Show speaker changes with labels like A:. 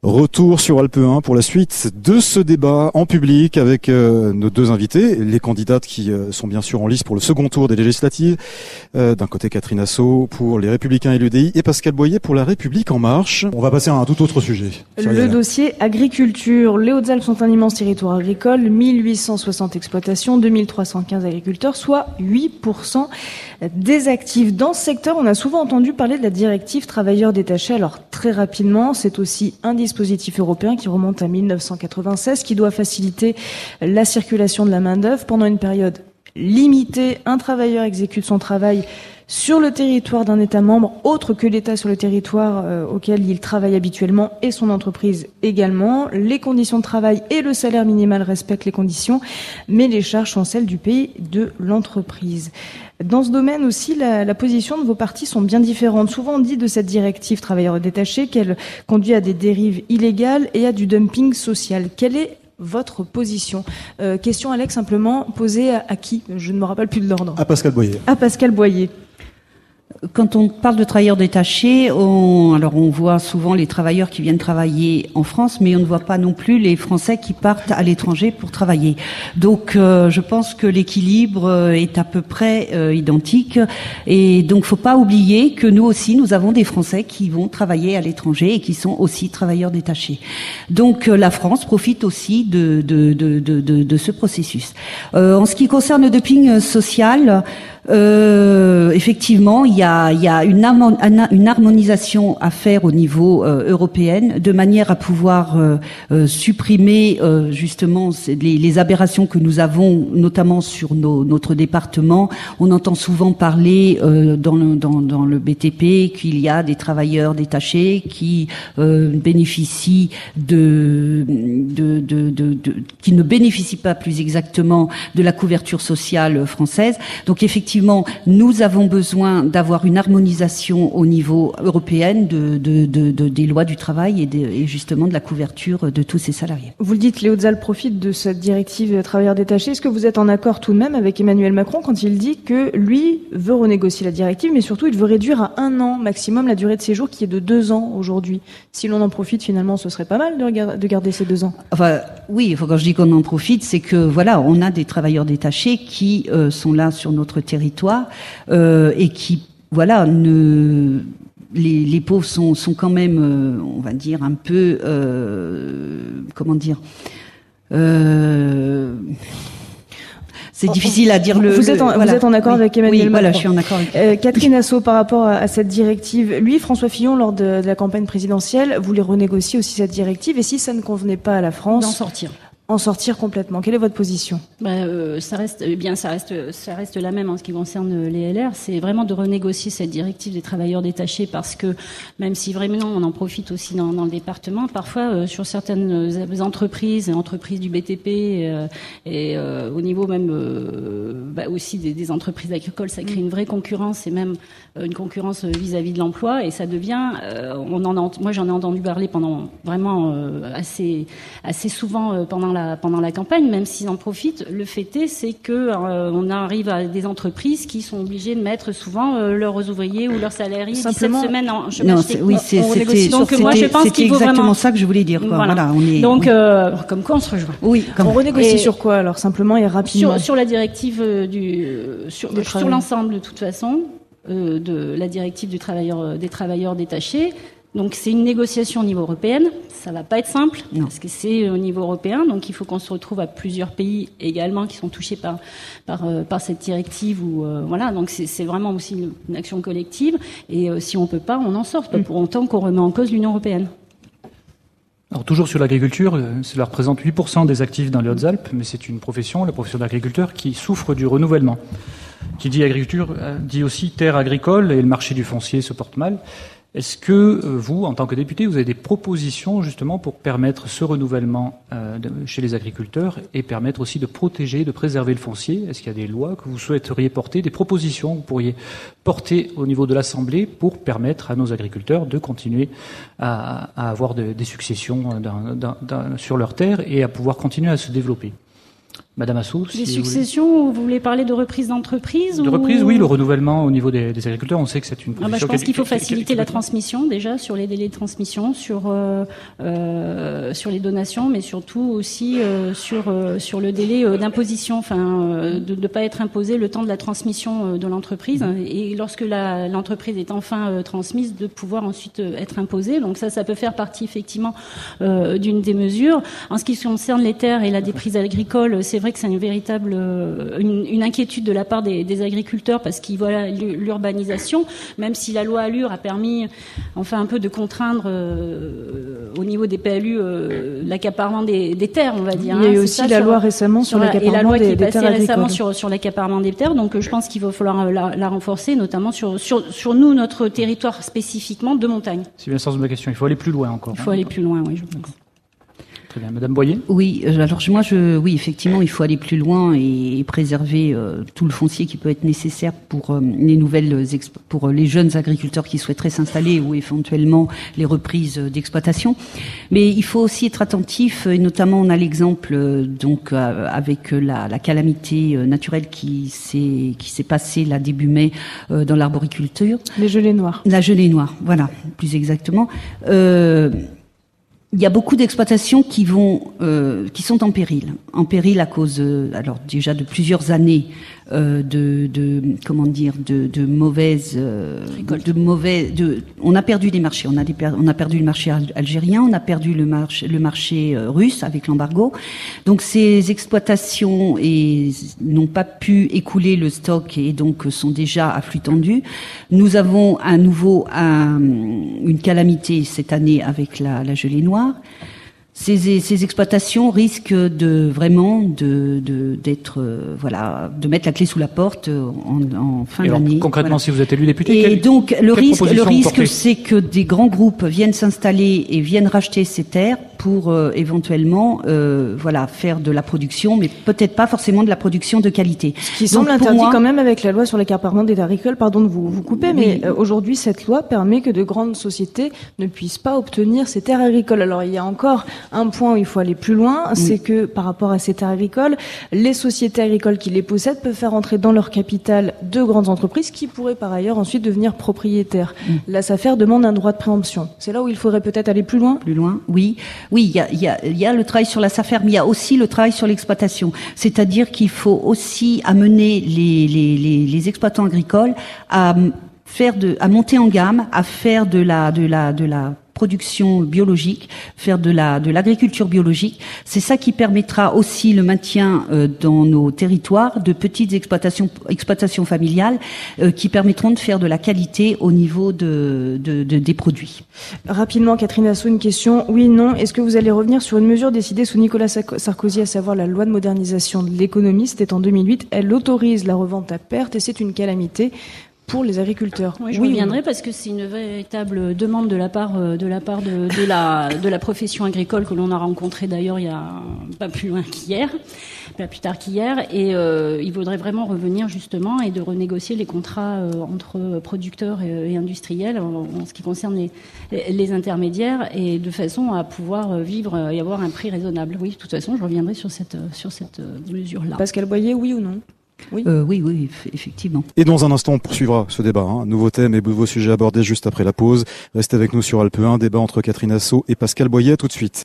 A: Retour sur Alpe 1 pour la suite de ce débat en public avec nos deux invités, les candidates qui sont bien sûr en lice pour le second tour des législatives. D'un côté Catherine Assaut pour les Républicains et l'UDI et Pascal Boyer pour la République En Marche. On va passer à un tout autre sujet.
B: Le dossier agriculture. Les Hautes-Alpes sont un immense territoire agricole, 1860 exploitations, 2315 agriculteurs, soit 8% des actifs. Dans ce secteur, on a souvent entendu parler de la directive travailleurs détachés. Alors très rapidement, c'est aussi un dispositif européen qui remonte à 1996, qui doit faciliter la circulation de la main-d'œuvre pendant une période limitée. Un travailleur exécute son travail sur le territoire d'un État membre autre que l'État sur le territoire auquel il travaille habituellement et son entreprise également. Les conditions de travail et le salaire minimal respectent les conditions, mais les charges sont celles du pays de l'entreprise. Dans ce domaine aussi, la position de vos partis sont bien différentes. Souvent, on dit de cette directive travailleurs détachés qu'elle conduit à des dérives illégales et à du dumping social. Quelle est votre position? Question, Alex, simplement posée à qui? Je ne me rappelle plus de l'ordre.
A: À Pascal Boyer.
B: À Pascal Boyer.
C: Quand on parle de travailleurs détachés, on voit souvent les travailleurs qui viennent travailler en France, mais on ne voit pas non plus les Français qui partent à l'étranger pour travailler. Donc, je pense que l'équilibre est à peu près identique. Et donc, faut pas oublier que nous aussi, nous avons des Français qui vont travailler à l'étranger et qui sont aussi travailleurs détachés. Donc, la France profite aussi de ce processus. En ce qui concerne le dumping social, effectivement, il y a une harmonisation à faire au niveau européen, de manière à pouvoir supprimer justement les aberrations que nous avons, notamment sur notre département. On entend souvent parler dans le BTP qu'il y a des travailleurs détachés qui bénéficient qui ne bénéficient pas plus exactement de la couverture sociale française. Donc effectivement, nous avons besoin d'avoir une harmonisation au niveau européen des lois du travail et justement de la couverture de tous ces salariés.
B: Vous le dites, les Hautes-Alpes profitent de cette directive travailleurs détachés. Est-ce que vous êtes en accord tout de même avec Emmanuel Macron quand il dit que lui veut renégocier la directive, mais surtout il veut réduire à 1 an maximum la durée de séjour qui est de 2 ans aujourd'hui? Si l'on en profite, finalement, ce serait pas mal de garder ces 2 ans. Enfin,
C: oui, quand je dis qu'on en profite, c'est que voilà, on a des travailleurs détachés qui sont là sur notre territoire et qui, voilà, les pauvres sont quand même, on va dire, un peu, comment dire, c'est difficile à dire.
B: Vous êtes en accord avec Emmanuel Macron?
C: Voilà, je suis en accord avec
B: Catherine Assaut, par rapport à cette directive, lui, François Fillon, lors de la campagne présidentielle, voulait renégocier aussi cette directive, et si ça ne convenait pas à la France, en sortir complètement. Quelle est votre position?
D: Ça reste la même en ce qui concerne les LR. C'est vraiment de renégocier cette directive des travailleurs détachés, parce que même si vraiment on en profite aussi dans le département, parfois sur certaines entreprises du BTP et au niveau même aussi des entreprises agricoles, ça crée une vraie concurrence et même une concurrence vis-à-vis de l'emploi, et ça devient moi j'en ai entendu parler pendant vraiment assez souvent pendant la campagne, même s'ils en profitent. Le fait est, c'est que on arrive à des entreprises qui sont obligées de mettre souvent leurs ouvriers ou leurs salariés 17 semaines en chômage technique.
C: Donc moi je pense qu'il faut exactement vraiment ça que je donc
D: comme quoi on se rejoint.
B: Oui, on renégocie sur quoi alors, simplement et rapidement?
D: Sur la directive sur l'ensemble de toute façon de la directive des travailleurs détachés. Donc c'est une négociation au niveau européen, ça va pas être simple, parce que c'est au niveau européen, donc il faut qu'on se retrouve à plusieurs pays également qui sont touchés par cette directive, donc c'est vraiment aussi une action collective, et si on peut pas, on en sort, pas pour autant qu'on remet en cause l'Union européenne.
E: Alors toujours sur l'agriculture, cela représente 8% des actifs dans les Hautes-Alpes, mais c'est une profession, la profession d'agriculteur, qui souffre du renouvellement. Qui dit agriculture dit aussi terre agricole, et le marché du foncier se porte mal. Est-ce que vous, en tant que député, vous avez des propositions justement pour permettre ce renouvellement chez les agriculteurs et permettre aussi de protéger, de préserver le foncier? Est-ce qu'il y a des lois que vous souhaiteriez porter, des propositions que vous pourriez porter au niveau de l'Assemblée pour permettre à nos agriculteurs de continuer à avoir des successions sur leurs terres et à pouvoir continuer à se développer? Madame Assou,
D: des successions, vous voulez parler de reprise d'entreprise?
E: De reprise, oui, le renouvellement au niveau des agriculteurs, on sait que c'est une profession...
D: je pense qu'il faut faciliter la transmission, déjà, sur les délais de transmission, sur les donations, mais surtout aussi sur le délai d'imposition, de ne pas être imposé le temps de la transmission de l'entreprise, et lorsque l'entreprise est enfin transmise, de pouvoir ensuite être imposée. Donc ça peut faire partie, effectivement, d'une des mesures. En ce qui concerne les terres et la déprise agricole, c'est vrai que c'est une véritable une inquiétude de la part des agriculteurs parce qu'ils voient l'urbanisation, même si la loi Allure a permis un peu de contraindre au niveau des PLU l'accaparement des terres, on va dire.
B: Il y a eu aussi la loi récemment sur l'accaparement des terres agricoles. Et la loi qui est passée récemment sur l'accaparement des terres, donc je pense qu'il va falloir la renforcer, notamment sur nous, notre territoire spécifiquement de montagne.
E: C'est bien le sens de ma question, il faut aller plus loin encore.
D: Il faut aller plus loin, oui, je pense.
E: Très bien. Madame Boyer?
C: Oui, alors oui, effectivement, il faut aller plus loin et préserver tout le foncier qui peut être nécessaire pour pour les jeunes agriculteurs qui souhaiteraient s'installer ou éventuellement les reprises d'exploitation. Mais il faut aussi être attentif, et notamment on a l'exemple avec la calamité naturelle qui s'est passée là début mai dans l'arboriculture.
B: Les gelées noires.
C: La gelée noire, voilà, plus exactement. Il y a beaucoup d'exploitations qui sont en péril à cause, alors déjà de plusieurs années on a perdu des marchés, on a perdu le marché algérien, on a perdu le marché russe avec l'embargo. Donc ces exploitations n'ont pas pu écouler le stock et donc sont déjà à flux tendu. Nous avons à nouveau une calamité cette année avec la gelée noire. Ces exploitations risquent de mettre la clé sous la porte en fin d'année.
E: Concrètement, si vous êtes élu député,
C: et donc le risque, c'est que des grands groupes viennent s'installer et viennent racheter ces terres pour éventuellement faire de la production, mais peut-être pas forcément de la production de qualité.
B: Ce qui semble interdit quand même avec la loi sur l'accaparement des terres agricoles. Pardon de vous couper, mais aujourd'hui cette loi permet que de grandes sociétés ne puissent pas obtenir ces terres agricoles. Alors il y a encore un point où il faut aller plus loin, c'est que par rapport à ces terres agricoles, les sociétés agricoles qui les possèdent peuvent faire entrer dans leur capital de grandes entreprises qui pourraient par ailleurs ensuite devenir propriétaires. La SAFER demande un droit de préemption. C'est là où il faudrait peut-être aller plus loin.
C: Plus loin, oui. Oui, il y a le travail sur la SAFER, mais il y a aussi le travail sur l'exploitation. C'est-à-dire qu'il faut aussi amener les exploitants agricoles à monter en gamme, à faire de la production biologique, faire de l'agriculture biologique. C'est ça qui permettra aussi le maintien dans nos territoires de petites exploitations familiales qui permettront de faire de la qualité au niveau des produits.
B: Rapidement, Catherine Assou, une question. Oui, non. Est-ce que vous allez revenir sur une mesure décidée sous Nicolas Sarkozy, à savoir la loi de modernisation de l'économie? C'était en 2008. Elle autorise la revente à perte et c'est une calamité pour les agriculteurs.
D: Oui, je reviendrai parce que c'est une véritable demande de la part de la profession agricole que l'on a rencontrée d'ailleurs il y a pas plus tard qu'hier, et il faudrait vraiment revenir justement et de renégocier les contrats entre producteurs et industriels en ce qui concerne les intermédiaires, et de façon à pouvoir vivre et avoir un prix raisonnable. Oui, de toute façon, je reviendrai sur cette mesure-là.
B: Pascal Boyer, oui ou non?
C: Oui, effectivement.
A: Et dans un instant, on poursuivra ce débat. Nouveau thème et nouveaux sujets abordés juste après la pause. Restez avec nous sur Alpe 1, débat entre Catherine Assou et Pascal Boyer. Tout de suite.